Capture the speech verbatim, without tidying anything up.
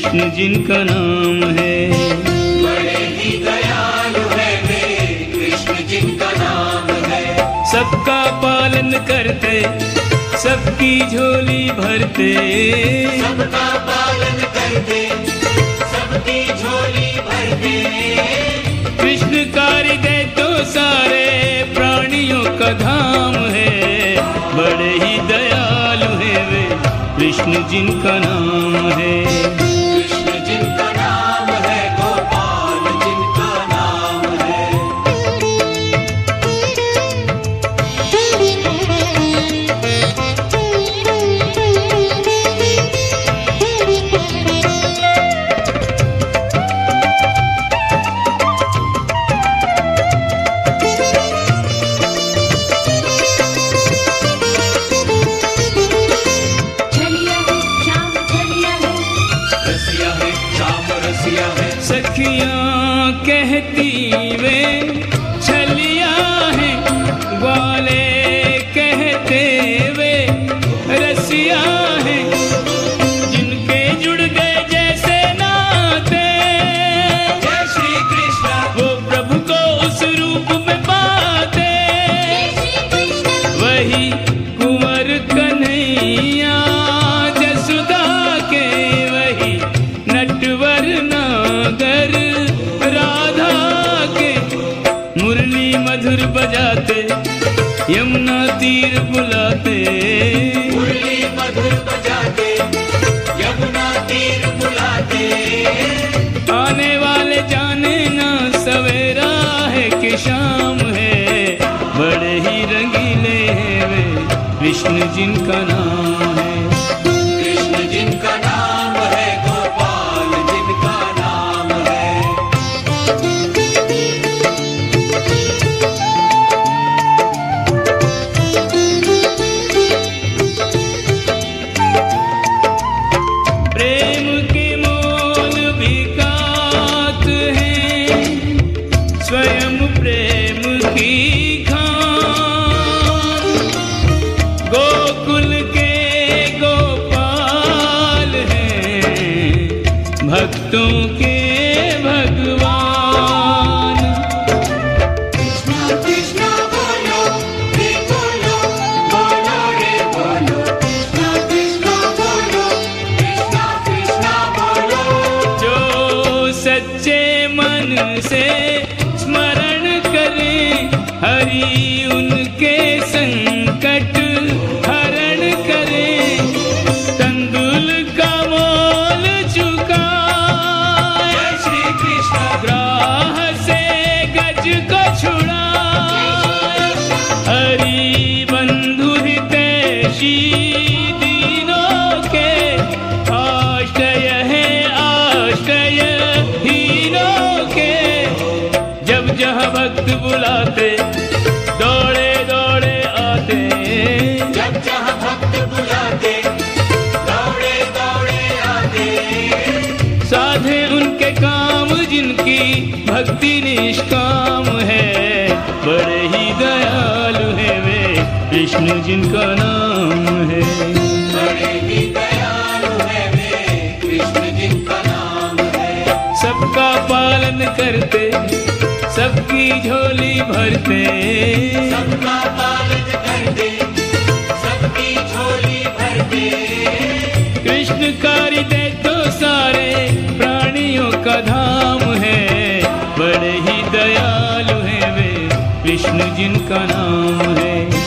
कृष्ण जिनका नाम है। बड़े ही दयालु है वे, कृष्ण जिनका नाम है। सबका पालन करते, सबकी झोली भरते, सबका पालन करते, सबकी झोली भरते। कृष्णकारी दे तो सारे प्राणियों का धाम है। बड़े ही दयालु है वे, कृष्ण जिनका नाम है। कृष्ण जिनका नाम है, गोपाल जिनका नाम है। सखियाँ कहती वे छलिया है, ग्वाले कहते वे रसिया है। जिनके जुड़ गए जैसे नाते, जय श्री कृष्ण, वो प्रभु को उस रूप में पाते। वही कुंवर कन्हैया जसुदा के, वही नटवर नागर राधा के। मुरली मधुर बजाते, यमुना तीर बुलाते, मुरली मधुर बजाते, यमुना तीर बुलाते। आने वाले जाने ना सवेरा है कि शाम है। बड़े ही रंगीले हैं वे, कृष्ण जिनका नाम है। कृष्ण जिनका नाम है, गोपाल जिनका नाम है। प्रेम के मोल विकात हैं, स्वयं प्रेम की खान। गोकुल के गोपाल हैं, भक्तों के भगवान। कृष्णा कृष्णा बोलो रे बोलो, बोलो रे बोलो। कृष्णा कृष्णा बोलो, कृष्णा कृष्णा बोलो। जो सच्चे मन से स्मरण करें, हरि उनके संकट हरण करें। तंदुल का मोल चुकाए, जय श्री कृष्ण, ग्राह से गज को छुड़ाए। हरि बंधु हितैषी दीनों के, आश्रय है आश्रय हीनों के। जब जहाँ भक्त बुलाते, दौड़े दौड़े आते। जब जहाँ भक्त बुलाते, दौड़े दौड़े आते। साधे उनके काम जिनकी भक्ति निष्काम है। बड़े ही दयालु है वे, कृष्ण जिनका नाम है। बड़े ही दयालु है वे, कृष्ण जिनका नाम है। सबका पालन करते, सबकी झोली भरते, सबका पालन करते, सबकी झोली भरते। कृष्णकारी दे तो सारे प्राणियों का धाम है। बड़े ही दयालु है वे, कृष्ण जिनका नाम है।